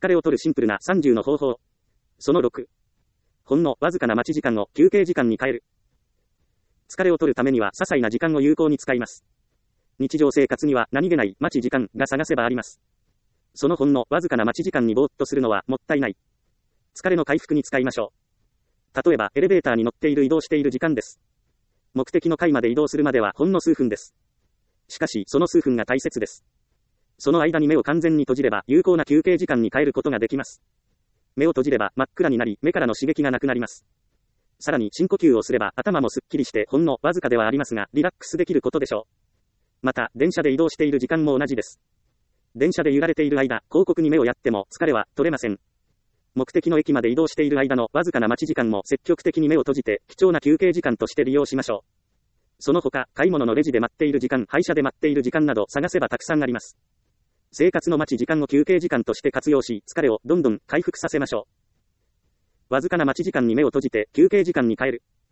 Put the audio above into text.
疲れを取るシンプルな30の方法。その6。ほんのわずかな待ち時間を休憩時間に変える。疲れを取るためには些細な時間を有効に使います。日常生活には何気ない待ち時間が探せばあります。そのほんのわずかな待ち時間にぼーっとするのはもったいない。疲れの回復に使いましょう。例えばエレベーターに乗って移動している時間です。目的の階まで移動するまではほんの数分です。しかしその数分が大切です。その間に目を完全に閉じれば有効な休憩時間に変えることができます。目を閉じれば真っ暗になり目からの刺激がなくなります。さらに深呼吸をすれば頭もすっきりしてほんのわずかではありますがリラックスできることでしょう。また電車で移動している時間も同じです。電車で揺られている間、広告に目をやっても疲れは取れません。目的の駅まで移動している間のわずかな待ち時間も積極的に目を閉じて貴重な休憩時間として利用しましょう。その他、買い物のレジで待っている時間、配車で待っている時間など探せばたくさんあります。生活の待ち時間を休憩時間として活用し、疲れをどんどん回復させましょう。わずかな待ち時間に目を閉じて休憩時間に変える。